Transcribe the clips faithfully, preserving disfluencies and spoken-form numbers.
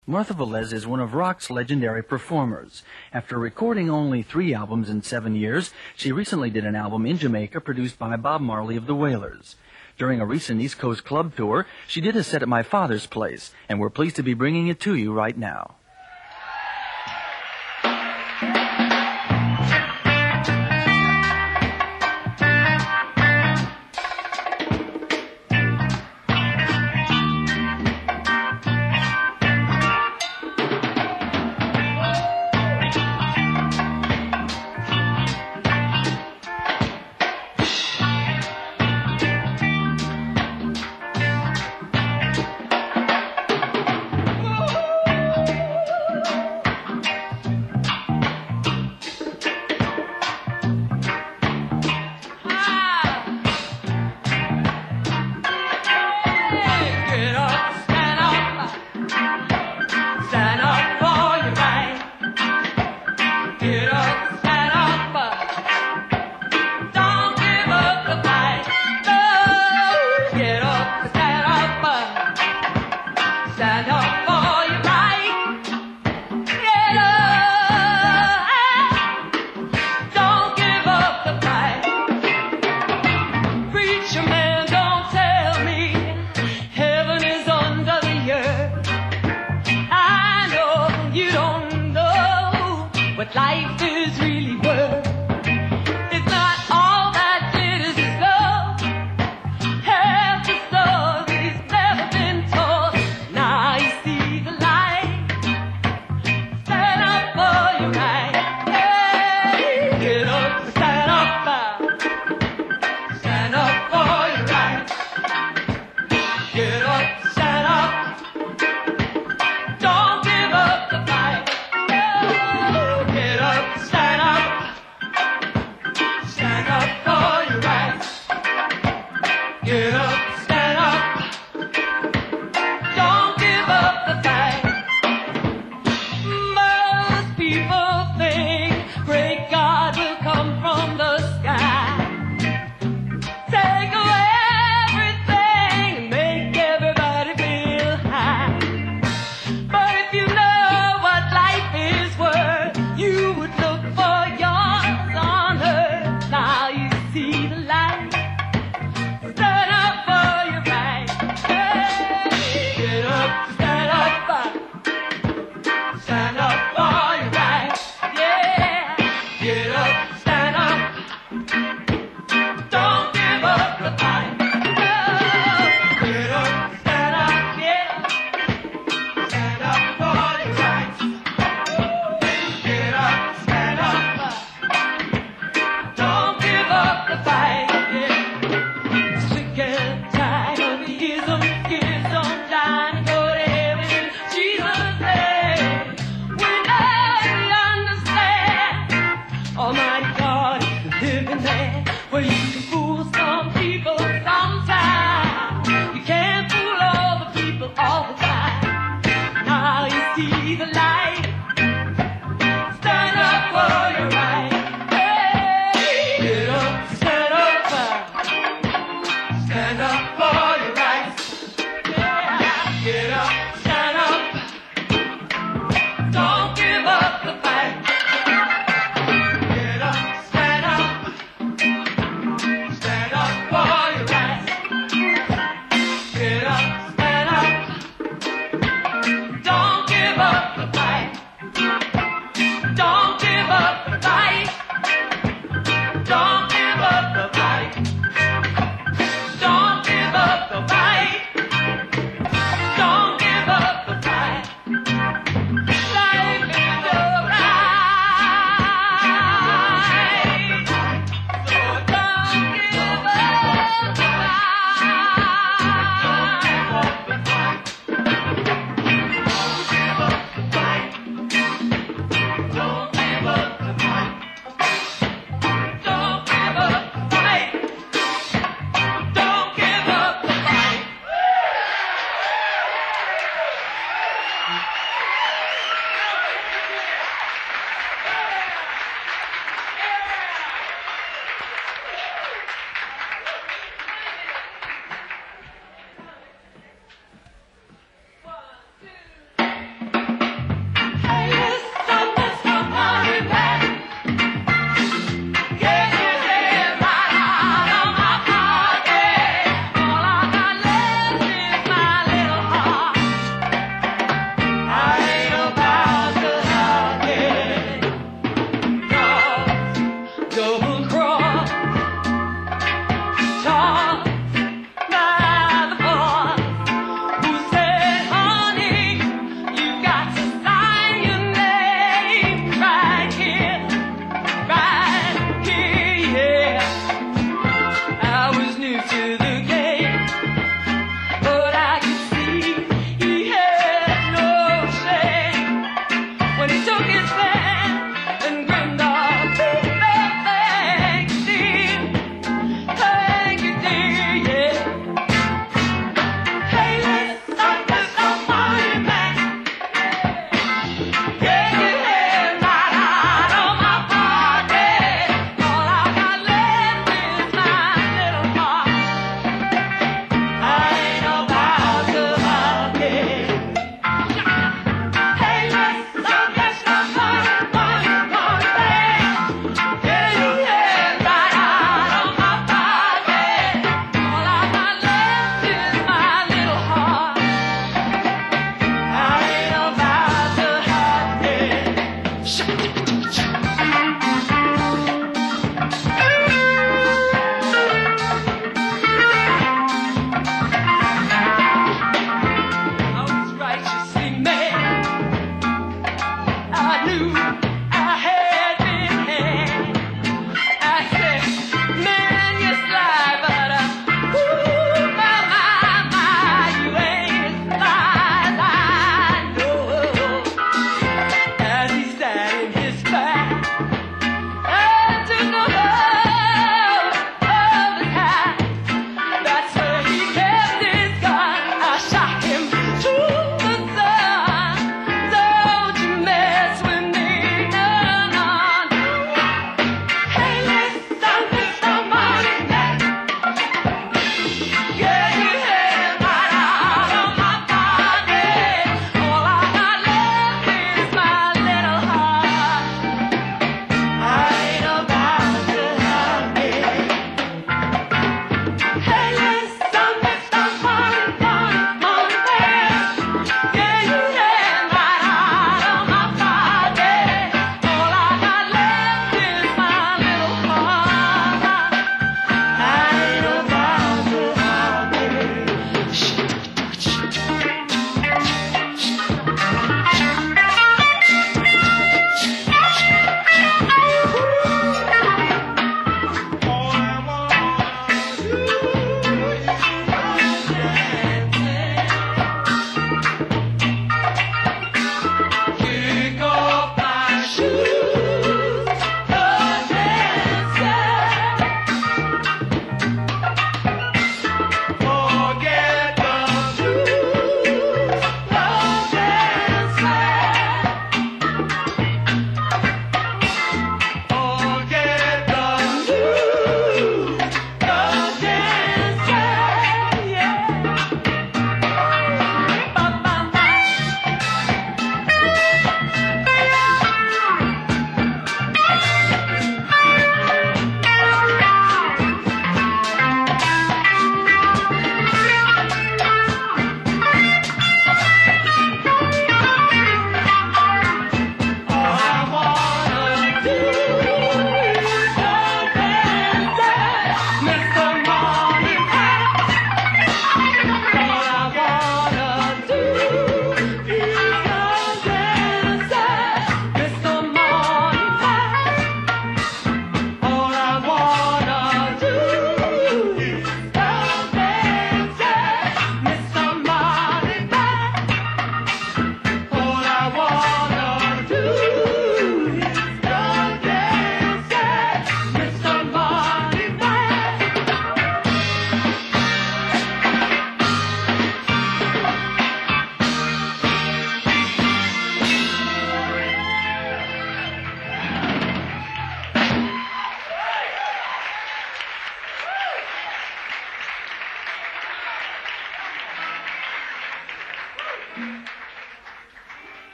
Martha Velez is one of rock's legendary performers. After recording only three albums in seven years, she recently did an album in Jamaica produced by Bob Marley of the Wailers. During a recent East Coast club tour, she did a set at my father's place, and we're pleased to be bringing it to you right now. What life is really worth. It's not all that glitters is gold. Half the story's never been told. Now you see the light. Stand up for your right. Hey, get up, stand up. Stand up for your right. Get up, stand up. Don't give up the fight. Get up, stand up, don't give up the fight. Most people think great God will come from the sky, take away everything and make everybody feel high. But if you know what life is worth, you would look for yours on earth. Now you see the light. Stand up for your right, yeah. Get up, stand up. Don't give up the fight. Oh, get up, stand up, yeah. Stand up for your right. Get up, stand up. Don't give up the fight, yeah. Sick and tired of the ism, schism, dying to go to heaven. Jesus said, Almighty God is the living man. Well, you can fool some people sometimes. You can't fool all the people all the time. Now you see the light. Stand up for your right. Hey, get up, stand up. Stand up for your right. Yeah, get up, stand up. Don't give up the fight. Get up, stand up, don't give up the fight.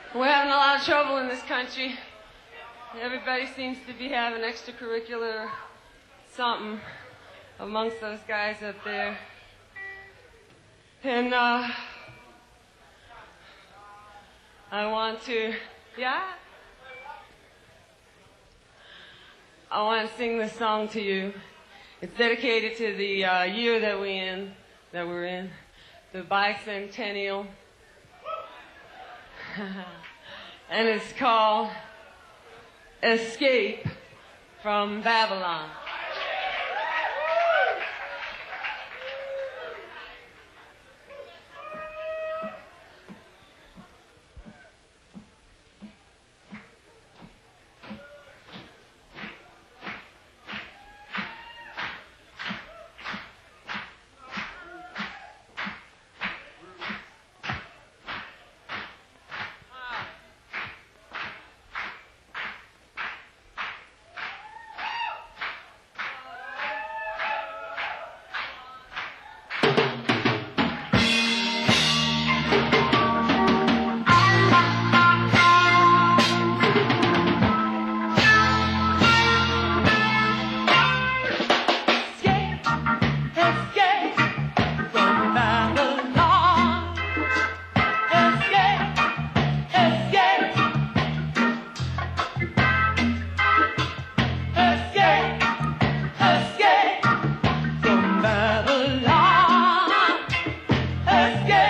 We're having a lot of trouble in this country. Everybody seems to be having extracurricular something amongst those guys up there. And uh, I want to, yeah? I want to sing this song to you. It's dedicated to the uh, year that we in, that we're in, the bicentennial. And it's called Escape from Babylon. Escape